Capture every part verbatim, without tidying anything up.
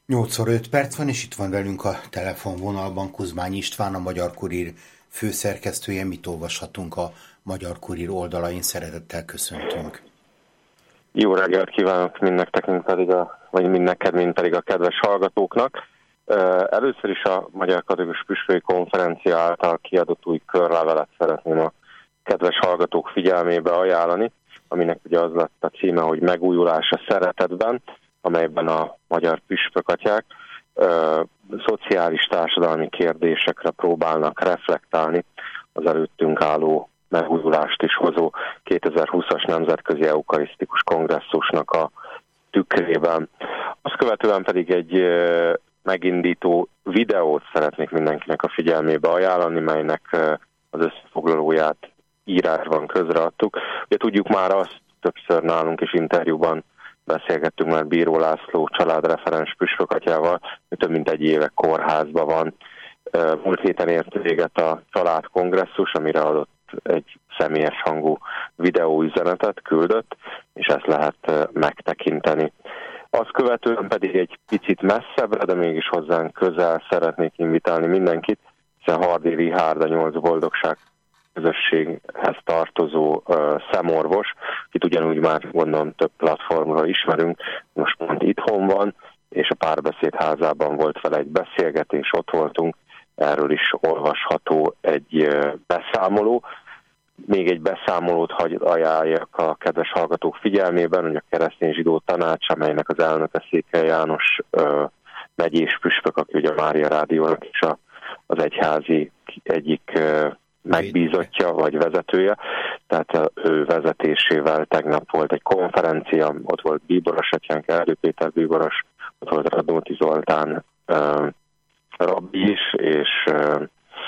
nyolc óra öt perc van, és itt van velünk a telefonvonalban Kuzmány István, a Magyar Kurír főszerkesztője. Mit olvashatunk a Magyar Kurír oldalain? Szeretettel köszöntünk. Jó reggelt kívánok mindnek, mind pedig a, vagy mind neked, mind pedig a kedves hallgatóknak. Először is a Magyar Katolikus Püspöki Konferencia által kiadott új körlevelet szeretném a kedves hallgatók figyelmébe ajánlani, aminek ugye az lett a címe, hogy Megújulás a szeretetben, amelyben a magyar püspökatyák ö, szociális társadalmi kérdésekre próbálnak reflektálni az előttünk álló megújulást is hozó kétezer-húszas Nemzetközi Eukarisztikus Kongresszusnak a tükrében. Azt követően pedig egy ö, megindító videót szeretnék mindenkinek a figyelmébe ajánlani, melynek ö, az összefoglalóját írásban közreadtuk. Ugye tudjuk már azt, többször nálunk is interjúban beszélgettünk már Bíró László családreferens püspökatyával, hogy több mint egy éve kórházban van. Múlt héten ért véget a családkongresszus, amire adott egy személyes hangú videóüzenetet, küldött, és ezt lehet megtekinteni. Azt követően pedig egy picit messzebbre, de mégis hozzánk közel szeretnék invitálni mindenkit, hiszen Hardy Richárd, a Nyolc Boldogság közösséghez tartozó uh, szemorvos, akit ugyanúgy már gondolom több platformra ismerünk, most pont itthon van, és a Párbeszéd házában volt vele egy beszélgetés, ott voltunk, erről is olvasható egy uh, beszámoló. Még egy beszámolót hagy ajánljak a kedves hallgatók figyelmében, hogy a Keresztény Zsidó Tanács, amelynek az elnöke Székely János uh, megyés püspök, aki ugye a Mária Rádiónak is a, az egyházi egyik uh, megbízottja vagy vezetője, tehát ő vezetésével tegnap volt egy konferencia, ott volt bíboros atyánk, Erdő Péter bíboros, ott volt Radnóti Zoltán uh, rabbi is, és uh,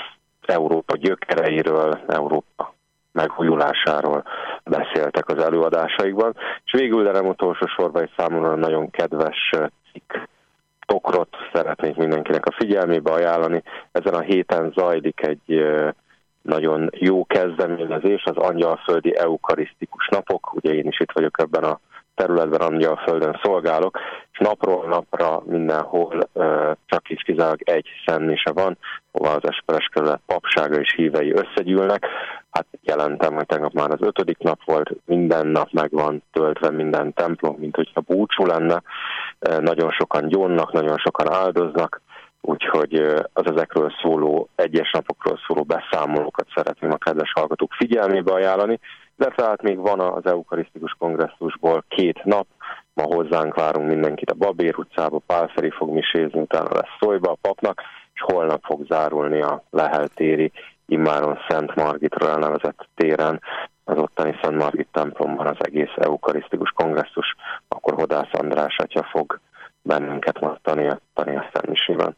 Európa gyökereiről, Európa megújulásáról beszéltek az előadásaikban, és végül, de nem utolsó sorban egy számomra nagyon kedves cikk tokrot szeretnék mindenkinek a figyelmébe ajánlani. Ezen a héten zajlik egy uh, nagyon jó kezdeményezés, az Angyalföldi Eukarisztikus Napok. Ugye én is itt vagyok ebben a területben, Angyalföldön szolgálok, és napról napra mindenhol uh, csak is kizárólag egy szentmise van, ahol az Esperes kerület papsága és hívei összegyűlnek. Hát jelentem, hogy tegnap már az ötödik nap volt, minden nap meg van töltve minden templom, mint hogyha búcsú lenne. Uh, nagyon sokan gyónnak, nagyon sokan áldoznak, úgyhogy az ezekről szóló, egyes napokról szóló beszámolókat szeretném a kedves hallgatók figyelmébe ajánlani, de tehát még van az Eukarisztikus Kongresszusból két nap, ma hozzánk várunk mindenkit a Babér utcába, Pál Feri fog misézni, utána lesz Szolyba a papnak, és holnap fog zárulni a Lehel téri, immáron Szent Margitról elnevezett téren, az ottani Szent Margit templomban az egész Eukarisztikus Kongresszus, akkor Hodász András atya fog bennünket tartani a, a szentmisében.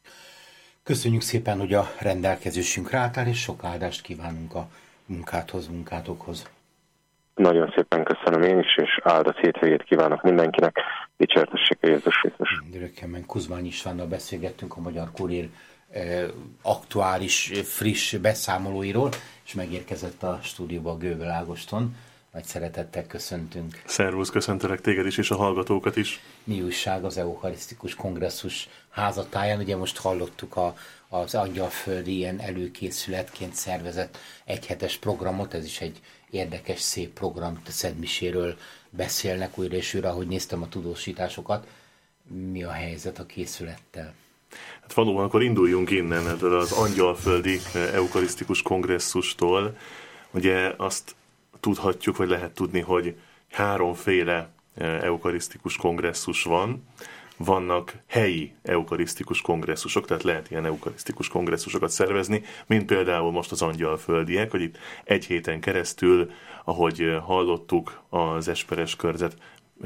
Köszönjük szépen, hogy a rendelkezésünkre álltál, és sok áldást kívánunk a munkádhoz, munkátokhoz. Nagyon szépen köszönöm én is, és áldott hétvégét kívánok mindenkinek. Dicsértessék a Jézus Krisztus. Rögtön Kuzmány Istvánnal beszélgettünk a Magyar Kurír eh, aktuális, friss beszámolóiról, és megérkezett a stúdióba a Göbel Ágoston. Nagy szeretettel köszöntünk. Szervusz, köszöntelek téged is, és a hallgatókat is. Mi újság az Eukarisztikus Kongresszus házatáján? Ugye most hallottuk a, az Angyalföldi ilyen előkészületként szervezett egyhetes programot, ez is egy érdekes, szép program, a szentmiséről beszélnek újra és újra, ahogy néztem a tudósításokat. Mi a helyzet a készülettel? Hát valóban akkor induljunk innen, az Angyalföldi Eukarisztikus Kongresszustól. Ugye azt tudhatjuk, vagy lehet tudni, hogy háromféle eukarisztikus kongresszus van. Vannak helyi eukarisztikus kongresszusok, tehát lehet ilyen eukarisztikus kongresszusokat szervezni, mint például most az Angyalföldiek, hogy itt egy héten keresztül, ahogy hallottuk, az Esperes körzet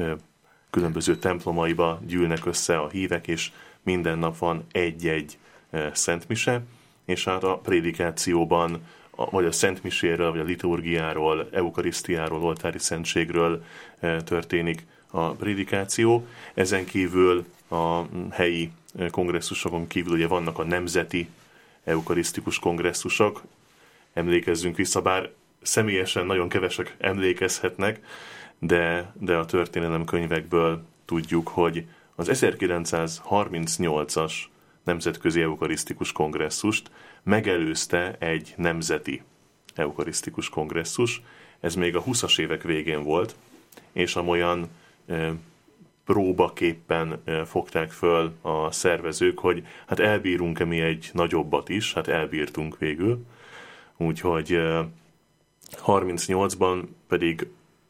különböző templomaiba gyűlnek össze a hívek, és minden nap van egy-egy szentmise, és hát a prédikációban vagy a szentmiséről, vagy a liturgiáról, eukarisztiáról, oltári szentségről történik a prédikáció. Ezen kívül a helyi kongresszusokon kívül ugye vannak a nemzeti eukarisztikus kongresszusok. Emlékezzünk vissza, bár személyesen nagyon kevesek emlékezhetnek, de, de a történelemkönyvekből tudjuk, hogy az ezerkilencszázharmincnyolcas Nemzetközi Eukarisztikus Kongresszust megelőzte egy nemzeti eukarisztikus kongresszus. Ez még a húszas évek végén volt, és amolyan e, próbaképpen e, fogták föl a szervezők, hogy hát elbírunk-e mi egy nagyobbat is, hát elbírtunk végül. Úgyhogy e, harmincnyolcban pedig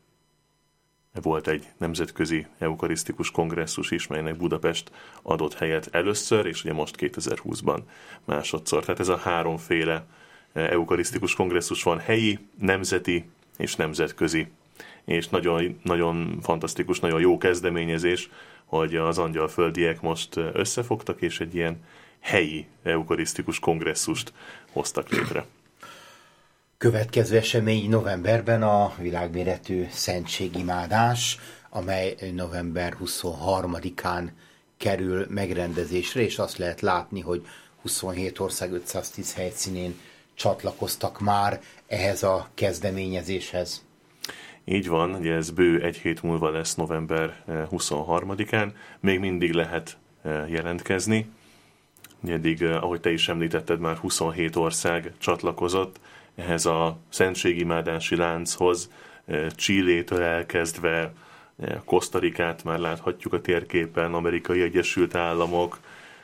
volt egy nemzetközi eukarisztikus kongresszus is, melynek Budapest adott helyet először, és ugye most kétezer-húszban másodszor. Tehát ez a háromféle eukarisztikus kongresszus van: helyi, nemzeti és nemzetközi. És nagyon, nagyon fantasztikus, nagyon jó kezdeményezés, hogy az angyalföldiek most összefogtak, és egy ilyen helyi eukarisztikus kongresszust hoztak létre. Következő esemény novemberben a világméretű szentségimádás, amely november huszonharmadikán kerül megrendezésre, és azt lehet látni, hogy huszonhét ország ötszáztíz helyszínén csatlakoztak már ehhez a kezdeményezéshez. Így van, ugye ez bő egy hét múlva lesz november huszonharmadikán, még mindig lehet jelentkezni. Eddig, ahogy te is említetted, már huszonhét ország csatlakozott ehhez a szentségimádási lánchoz, Chilétől elkezdve Kosztarikát már láthatjuk a térképen, Amerikai Egyesült Államok,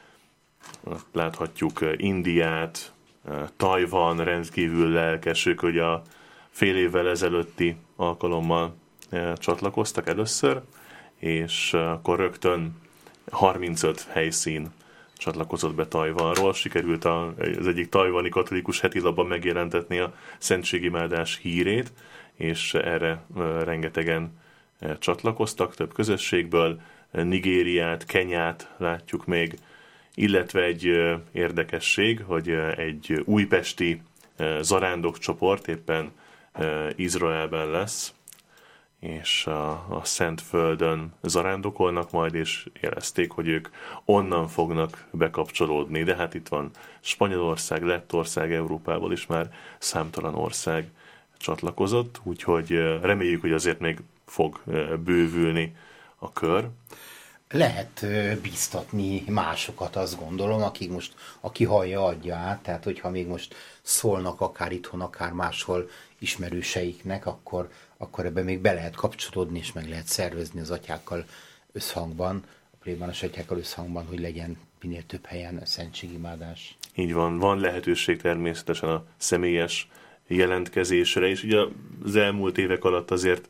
láthatjuk Indiát, Tajvan rendkívül lelkesek, hogy a fél évvel ezelőtti alkalommal csatlakoztak először, és akkor rögtön harmincöt helyszín csatlakozott be Tajvanról. Sikerült az egyik tajvani katolikus hetilapban megjelentetni a szentségimádás hírét, és erre rengetegen csatlakoztak több közösségből. Nigériát, Kenyát látjuk még, illetve egy érdekesség, hogy egy újpesti zarándokcsoport éppen Izraelben lesz, és a, a Szentföldön zarándokolnak majd, és jelezték, hogy ők onnan fognak bekapcsolódni. De hát itt van Spanyolország, Lettország, Európából is már számtalan ország csatlakozott, úgyhogy reméljük, hogy azért még fog bővülni a kör. Lehet bíztatni másokat, azt gondolom, akik most, aki hallja, adja át, tehát hogyha még most szólnak akár itthon, akár máshol ismerőseiknek, akkor, akkor ebben még be lehet kapcsolódni, és meg lehet szervezni az atyákkal összhangban, a plébános atyákkal összhangban, hogy legyen minél több helyen a szentségimádás. Így van, van lehetőség természetesen a személyes jelentkezésre, és ugye az elmúlt évek alatt azért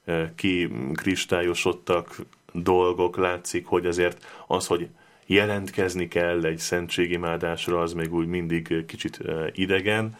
kikristályosodtak dolgok, látszik, hogy azért az, hogy jelentkezni kell egy szentségimádásra, az még úgy mindig kicsit idegen.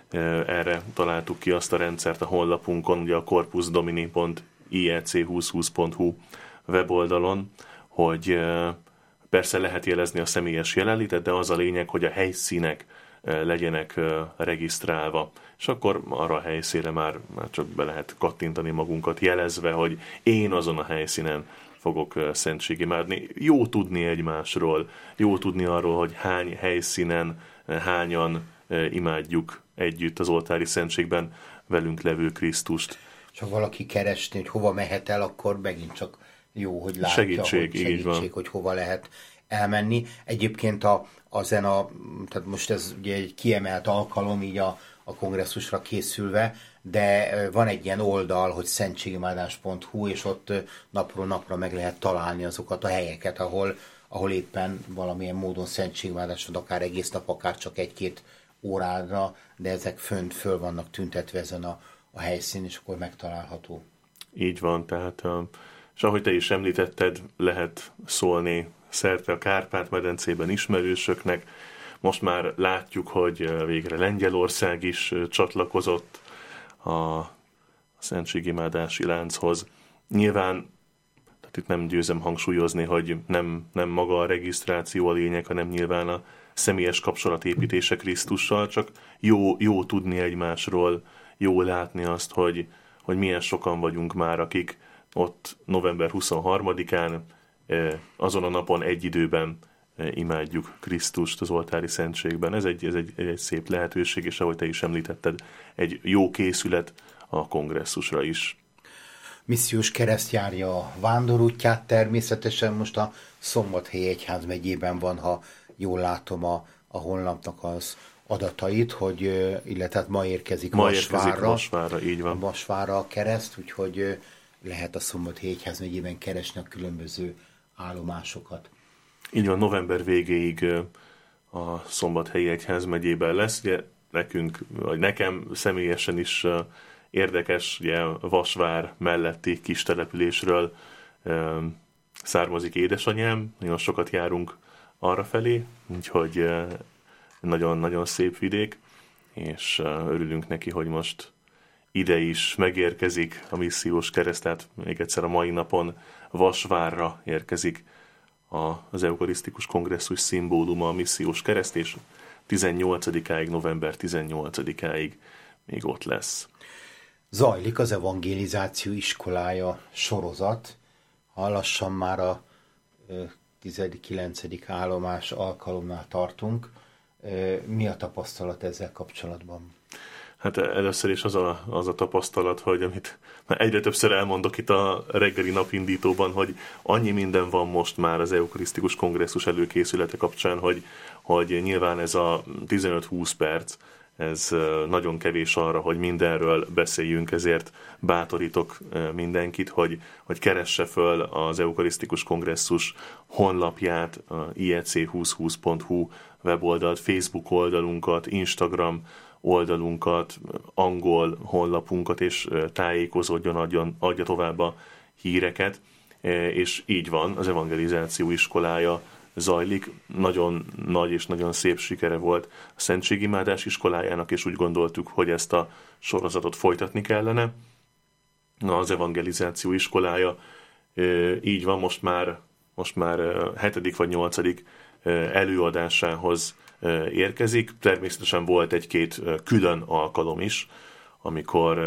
Erre találtuk ki azt a rendszert a honlapunkon, ugye a corpus domini pont i e c kétezer-húsz pont hu weboldalon, hogy persze lehet jelezni a személyes jelenlétet, de az a lényeg, hogy a helyszínek legyenek regisztrálva, és akkor arra a helyszínre már, már csak be lehet kattintani magunkat, jelezve, hogy én azon a helyszínen fogok szentségimádni. Jó tudni egymásról, jó tudni arról, hogy hány helyszínen, hányan imádjuk együtt az oltári szentségben velünk levő Krisztust. És ha valaki keresni, hogy hova mehet el, akkor megint csak jó, hogy látja, segítség, hogy, segítség, hogy hova lehet elmenni. Egyébként a, a zena, tehát most ez ugye egy kiemelt alkalom így a, a kongresszusra készülve, de van egy ilyen oldal, hogy szentségimádás pont hu, és ott napról napra meg lehet találni azokat a helyeket, ahol, ahol éppen valamilyen módon szentségimádás van, akár egész nap, akár csak egy-két órára, de ezek fönt föl vannak tüntetve ezen a, a helyszín, és akkor megtalálható. Így van, tehát, és ahogy te is említetted, lehet szólni szerte a Kárpát-medencében ismerősöknek. Most már látjuk, hogy végre Lengyelország is csatlakozott a szentségimádási lánchoz. Nyilván, tehát itt nem győzem hangsúlyozni, hogy nem, nem maga a regisztráció a lényeg, hanem nyilván a személyes kapcsolatépítése Krisztussal, csak jó, jó tudni egymásról, jó látni azt, hogy, hogy milyen sokan vagyunk már, akik ott november huszonharmadikán azon a napon egy időben imádjuk Krisztust az oltári szentségben. Ez egy, ez egy, egy szép lehetőség, és ahogy te is említetted, egy jó készület a kongresszusra is. Missziós Kereszt járja a vándorútját, természetesen most a Szombathelyi Egyházmegyében van, ha jól látom a, a honlapnak az adatait, hogy, illetve ma érkezik ma Vasvárra, érkezik Vasvárra, így van. Vasvárra a kereszt, úgyhogy lehet a Szombathelyi Egyházmegyében keresni a különböző állomásokat. Így van, november végéig a Szombathelyi Egyházmegyében lesz, ugye nekünk, vagy nekem személyesen is érdekes, ugye Vasvár melletti kis településről származik édesanyám, nagyon sokat járunk arrafelé, úgyhogy nagyon-nagyon szép vidék, és örülünk neki, hogy most ide is megérkezik a Missziós Kereszt, tehát még egyszer a mai napon Vasvárra érkezik az eukarisztikus kongresszus szimbóluma, a Missziós Kereszt, és tizennyolcadikáig, november tizennyolcadikáig még ott lesz. Zajlik az evangelizáció iskolája sorozat, ha lassan már a tizedik-kilencedik állomás alkalomnál tartunk. Mi a tapasztalat ezzel kapcsolatban? Hát először is az a, az a tapasztalat, hogy amit már egyre többször elmondok itt a reggeli napindítóban, hogy annyi minden van most már az eukarisztikus kongresszus előkészülete kapcsán, hogy, hogy nyilván ez a tizenöt-húsz perc, ez nagyon kevés arra, hogy mindenről beszéljünk, ezért bátorítok mindenkit, hogy, hogy keresse föl az eukarisztikus kongresszus honlapját, i e c húsz pont hu weboldalt, Facebook oldalunkat, Instagram oldalunkat, angol honlapunkat, és tájékozódjon, adjon, adja tovább a híreket, és így van, az evangelizáció iskolája zajlik. Nagyon nagy és nagyon szép sikere volt a szentségimádás iskolájának, és úgy gondoltuk, hogy ezt a sorozatot folytatni kellene. Na, az evangelizáció iskolája így van, most már, most már hetedik vagy nyolcadik előadásához érkezik. Természetesen volt egy-két külön alkalom is, amikor,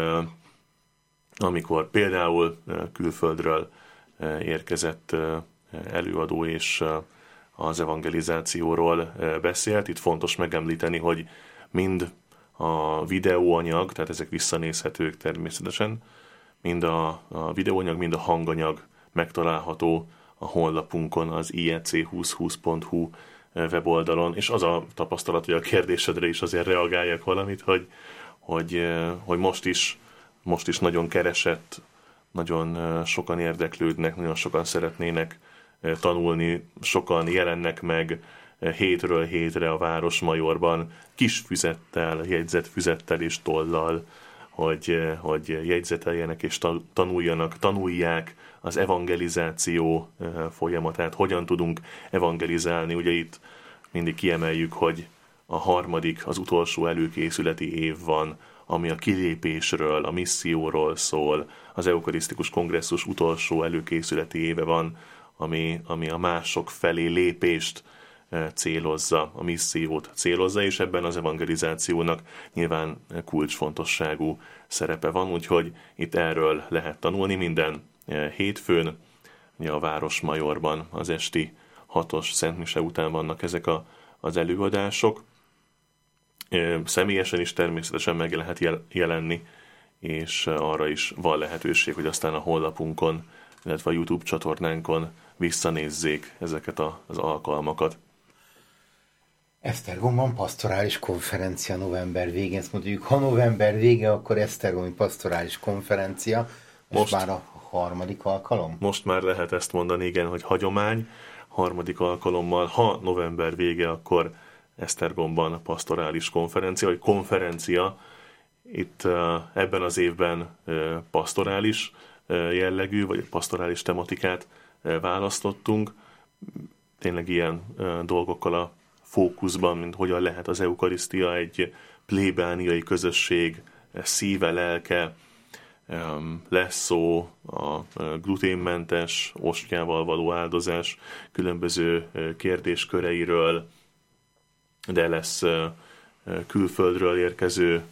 amikor például külföldről érkezett előadó és az evangelizációról beszélt. Itt fontos megemlíteni, hogy mind a videóanyag, tehát ezek visszanézhetők természetesen, mind a, a videóanyag, mind a hanganyag megtalálható a honlapunkon, az i e c húsz pont hu weboldalon, és az a tapasztalat, hogy a kérdésedre is azért reagáljak valamit, hogy, hogy, hogy most is, most is nagyon keresett, nagyon sokan érdeklődnek, nagyon sokan szeretnének tanulni, sokan jelennek meg hétről hétre a Városmajorban kis füzettel, jegyzett füzettel és tollal, hogy, hogy jegyzeteljenek és tanuljanak, tanulják az evangelizáció folyamatát, hogyan tudunk evangelizálni. Ugye itt mindig kiemeljük, hogy a harmadik, az utolsó előkészületi év van, ami a kilépésről, a misszióról szól. Az eukarisztikus kongresszus utolsó előkészületi éve van, ami, ami a mások felé lépést célozza, a missziót célozza, és ebben az evangelizációnak nyilván kulcsfontosságú szerepe van, úgyhogy itt erről lehet tanulni minden hétfőn, a Városmajorban az esti hatos szentmise után vannak ezek a, az előadások. Személyesen is természetesen meg lehet jelenni, és arra is van lehetőség, hogy aztán a honlapunkon, illetve a YouTube csatornánkon visszanézzék ezeket az alkalmakat. Esztergomban pastorális konferencia november végén, ezt mondjuk, ha november vége, akkor esztergomi pastorális konferencia, most, most már a harmadik alkalom? Most már lehet ezt mondani, igen, hogy hagyomány, harmadik alkalommal, ha november vége, akkor Esztergomban pastorális konferencia, vagy konferencia, itt ebben az évben pastorális jellegű, vagy pastorális tematikát választottunk, tényleg ilyen dolgokkal a fókuszban, mint hogyan lehet az eukarisztia egy plébániai közösség szíve, lelke, lesz szó a gluténmentes ostjával való áldozás különböző kérdésköreiről, de lesz külföldről érkező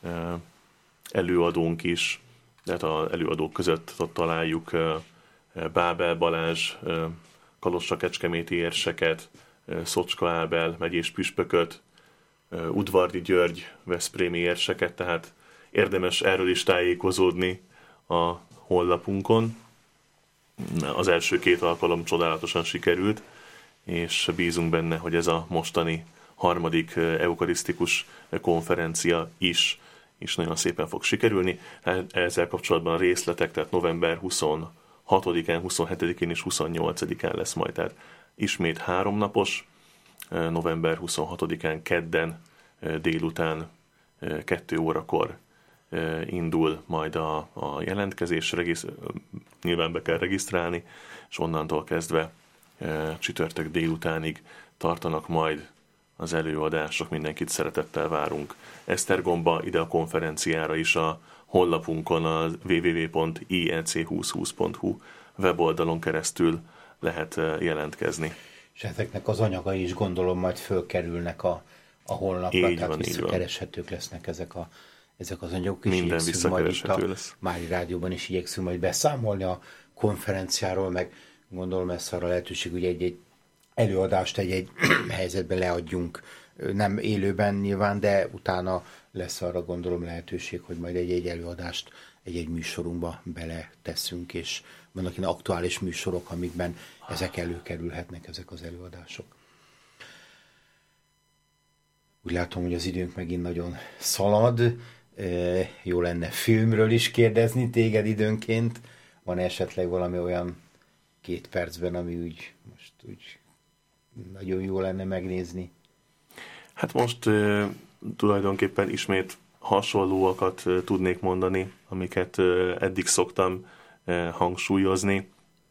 előadónk is, tehát az előadók között találjuk Bábel Balázs, Kalossa-Kecskeméti érseket, Szocska Ábel megyés püspököt, Udvardi György veszprémi érseket, tehát érdemes erről is tájékozódni a honlapunkon. Az első két alkalom csodálatosan sikerült, és bízunk benne, hogy ez a mostani harmadik eukarisztikus konferencia is, is nagyon szépen fog sikerülni. Ezzel kapcsolatban a részletek, tehát november huszonhatodikán, huszonhetedikén és huszonnyolcadikán lesz majd, tehát ismét háromnapos, november huszonhatodikán kedden délután kettő órakor indul majd a, a jelentkezés, regisz, nyilván be kell regisztrálni, és onnantól kezdve csütörtök délutánig tartanak majd az előadások, mindenkit szeretettel várunk. Esztergomba, ide a konferenciára is a honlapunkon, a double-u double-u double-u pont i e c húsz húsz pont hu weboldalon keresztül lehet jelentkezni. És ezeknek az anyagai is gondolom majd fölkerülnek a, a honlapra, így tehát van, visszakereshetők lesznek ezek, a, ezek az anyagok. Minden visszakereshető lesz. Mári Rádióban is igyekszünk majd beszámolni a konferenciáról, meg gondolom ezt arra lehetőség, hogy egy-egy előadást egy-egy helyzetben leadjunk, nem élőben nyilván, de utána lesz arra gondolom lehetőség, hogy majd egy-egy előadást egy-egy műsorunkba beleteszünk, és vannak ilyen aktuális műsorok, amikben ezek előkerülhetnek, ezek az előadások. Úgy látom, hogy az időnk megint nagyon szalad. Jó lenne filmről is kérdezni téged időnként. Van esetleg valami olyan két percben, ami úgy most úgy nagyon jó lenne megnézni? Hát most uh, tulajdonképpen ismét hasonlóakat uh, tudnék mondani, amiket uh, eddig szoktam uh, hangsúlyozni.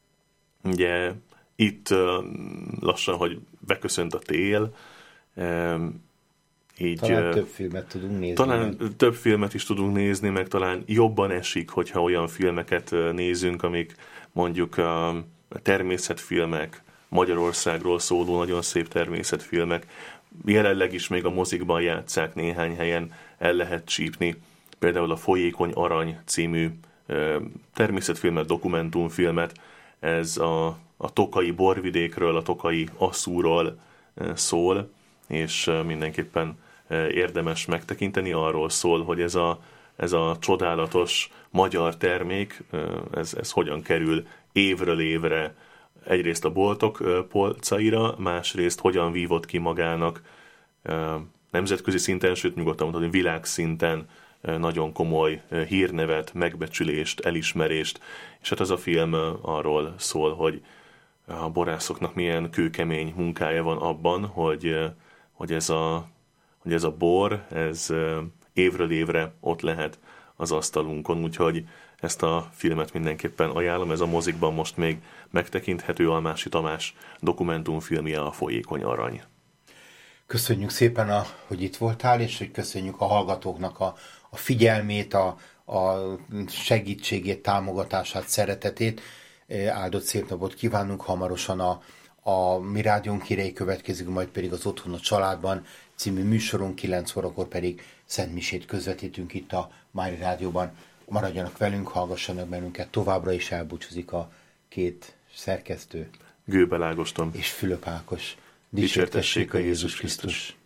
Ugye itt uh, lassan, hogy beköszönt a tél, uh, így, talán több filmet tudunk nézni. Talán meg. több filmet is tudunk nézni, meg talán jobban esik, hogyha olyan filmeket uh, nézünk, amik mondjuk a uh, természetfilmek, Magyarországról szóló nagyon szép természetfilmek. Jelenleg is még a mozikban játsszák, néhány helyen el lehet csípni. Például a Folyékony Arany című természetfilmet, dokumentumfilmet. Ez a, a tokai borvidékről, a tokai asszúról szól, és mindenképpen érdemes megtekinteni. Arról szól, hogy ez a, ez a csodálatos magyar termék, ez, ez hogyan kerül évről évre egyrészt a boltok polcaira, másrészt hogyan vívott ki magának nemzetközi szinten, sőt nyugodtan mondhatni világszinten nagyon komoly hírnevet, megbecsülést, elismerést, és hát ez a film arról szól, hogy a borászoknak milyen kőkemény munkája van abban, hogy, hogy, ez, a, hogy ez a bor, ez évről évre ott lehet az asztalunkon, úgyhogy ezt a filmet mindenképpen ajánlom, ez a mozikban most még megtekinthető, Almási Tamás dokumentumfilmje, a Folyékony Arany. Köszönjük szépen, a, hogy itt voltál, és hogy köszönjük a hallgatóknak a, a figyelmét, a, a segítségét, támogatását, szeretetét. Áldott szép napot kívánunk, hamarosan a, a Mi Rádiónk hírei következik, majd pedig az Otthon a Családban című műsorunk, kilenc órakor pedig Szent Misét közvetítünk itt a Mári Rádióban. Maradjanak velünk, hallgassanak bennünket, továbbra is elbúcsúzik a két szerkesztő. Gőbel Ágoston és Fülöp Ákos. Dicsértessék a Jézus Krisztus!